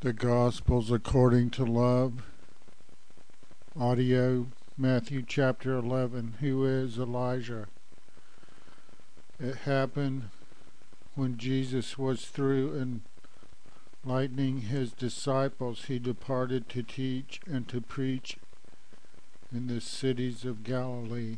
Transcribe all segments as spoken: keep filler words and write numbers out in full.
The Gospels according to love. Audio, Matthew chapter eleven. Who is Elijah? It happened when Jesus was through enlightening his disciples, he departed to teach and to preach in the cities of Galilee.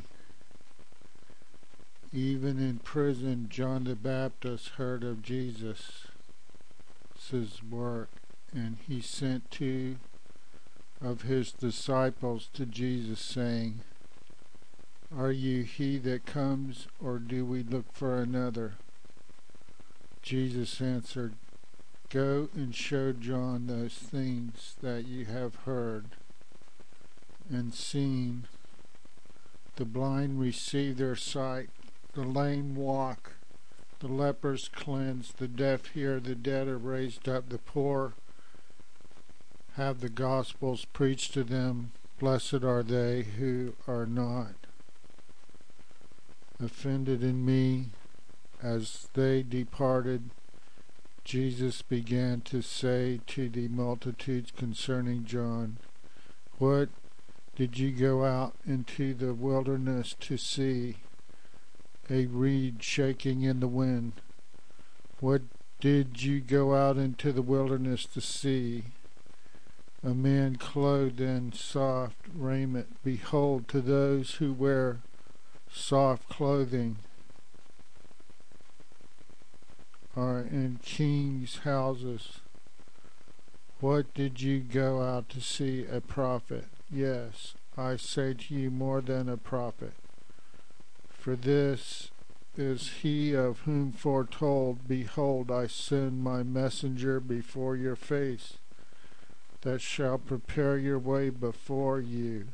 Even in prison, John the Baptist heard of Jesus' work, and he sent two of his disciples to Jesus, saying, "Are you he that comes, or do we look for another?" Jesus answered, "Go and show John those things that you have heard and seen. The blind receive their sight, the lame walk, the lepers cleansed, the deaf hear, the dead are raised up, the poor have the Gospels preached to them. Blessed are they who are not offended in me." As they departed, Jesus began to say to the multitudes concerning John, "What did you go out into the wilderness to see? A reed shaking in the wind? What did you go out into the wilderness to see? A man clothed in soft raiment? Behold, to those who wear soft clothing are in kings' houses. What did you go out to see? A prophet? Yes, I say to you, more than a prophet. For this is he of whom foretold, Behold, I send my messenger before your face, that shall prepare your way before you.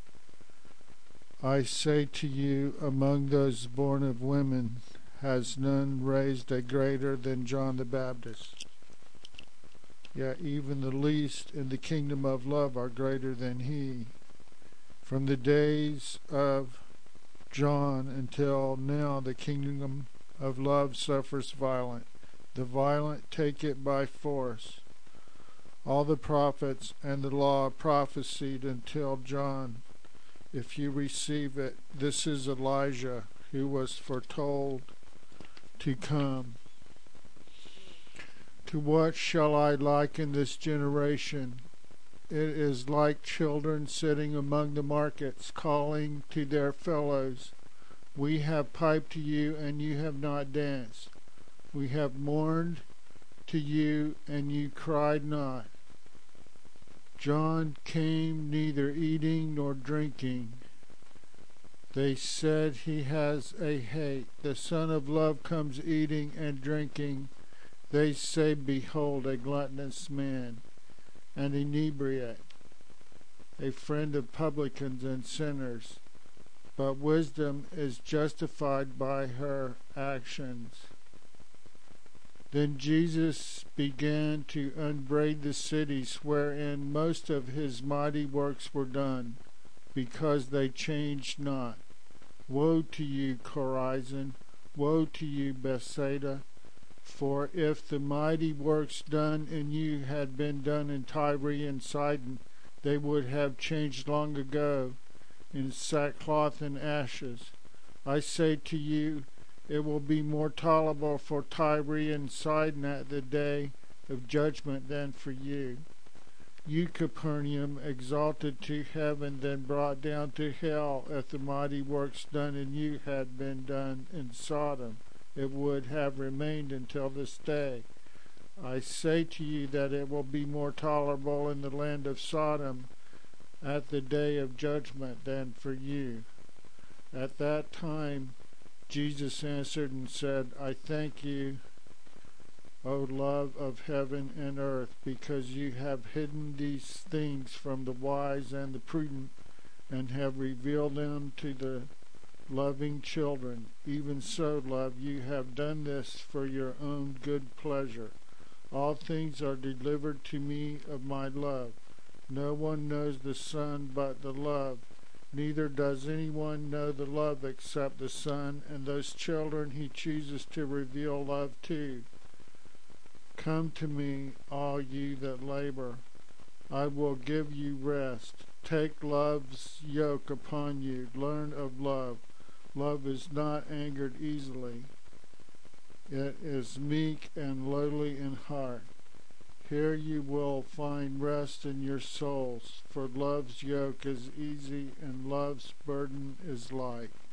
I say to you, among those born of women has none raised a greater than John the Baptist. Yet even the least in the kingdom of love are greater than he. From the days of John until now, the kingdom of love suffers violence. The violent take it by force. All the prophets and the law prophesied until John. If you receive it, this is Elijah, who was foretold to come. To what shall I liken this generation? It is like children sitting among the markets, calling to their fellows, We have piped to you, and you have not danced. We have mourned to you, and you cried not. John came neither eating nor drinking. They said, He has a hate. The Son of Love comes eating and drinking. They say, Behold, a gluttonous man, an inebriate, a friend of publicans and sinners. But wisdom is justified by her actions. Then Jesus began to upbraid the cities wherein most of his mighty works were done, because they changed not. Woe to you, Chorazin! Woe to you, Bethsaida! For if the mighty works done in you had been done in Tyre and Sidon, they would have changed long ago in sackcloth and ashes. I say to you, it will be more tolerable for Tyre and Sidon at the day of judgment than for you. You, Capernaum, exalted to heaven, then brought down to hell. If the mighty works done in you had been done in Sodom, it would have remained until this day. I say to you that it will be more tolerable in the land of Sodom at the day of judgment than for you. At that time Jesus answered and said, I thank you, O love of heaven and earth, because you have hidden these things from the wise and the prudent, and have revealed them to the loving children. Even so, love, you have done this for your own good pleasure. All things are delivered to me of my love. No one knows the Son but the love. Neither does anyone know the love except the Son, and those children he chooses to reveal love to. Come to me, all you that labor, I will give you rest. Take love's yoke upon you. Learn of love. Love is not angered easily. It is meek and lowly in heart. Here you will find rest in your souls, for love's yoke is easy and love's burden is light.